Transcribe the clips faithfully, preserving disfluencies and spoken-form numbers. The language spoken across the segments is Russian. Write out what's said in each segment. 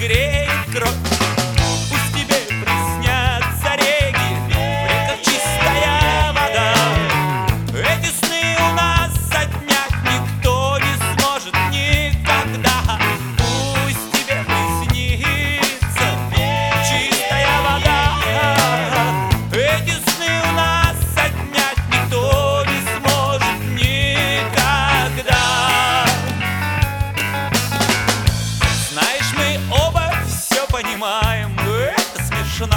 греет кровь. Пусть тебе приснятся реки, в реках чистая вода. Эти сны у нас отнять никто не сможет никогда. Пусть тебе приснится чистая вода. Эти сны у нас отнять никто не сможет никогда. Знаешь, мы оба все понимаем, это смешно.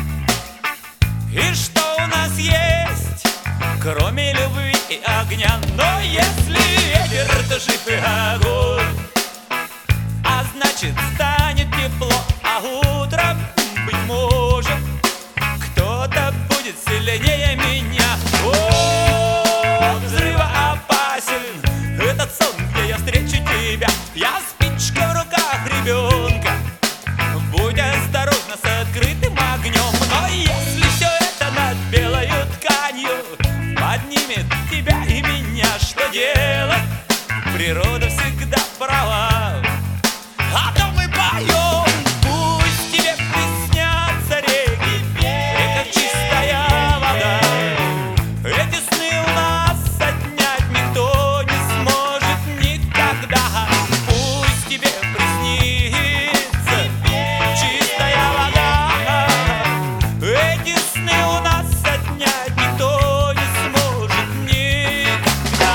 И что у нас есть, кроме любви и огня? Но если ветер, то жив и огонь, а значит станет тепло, а утром, быть может, кто-то будет сильнее меня. О, взрывоопасен этот сон, где я встречу тебя. Я спичка в руках ребенка, будь осторожна с открытым огнем. Но если все это над белою тканью поднимет тебя и меня, что делать? Природа всегда права, а то мы поем. Пусть тебе приснятся реки, в реках чистая вода. Эти сны у нас отнять никто не сможет никогда. Пусть тебе приснится чистая вода. Эти сны у нас отнять никто не сможет никогда.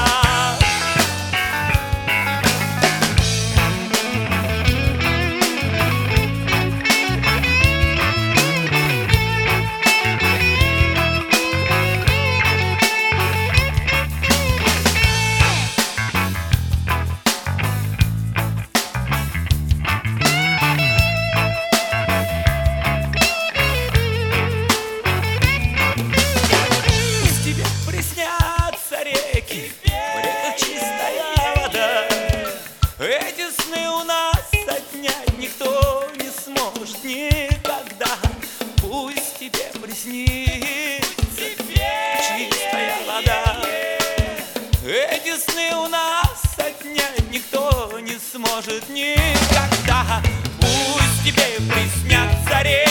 Пусть тебе приснятся реки, в реках чистая вода. Эти сны у нас отнять никто не сможет никогда. Пусть тебе приснится чистая вода. Эти сны у нас отнять никто не сможет никогда. Пусть тебе приснятся реки,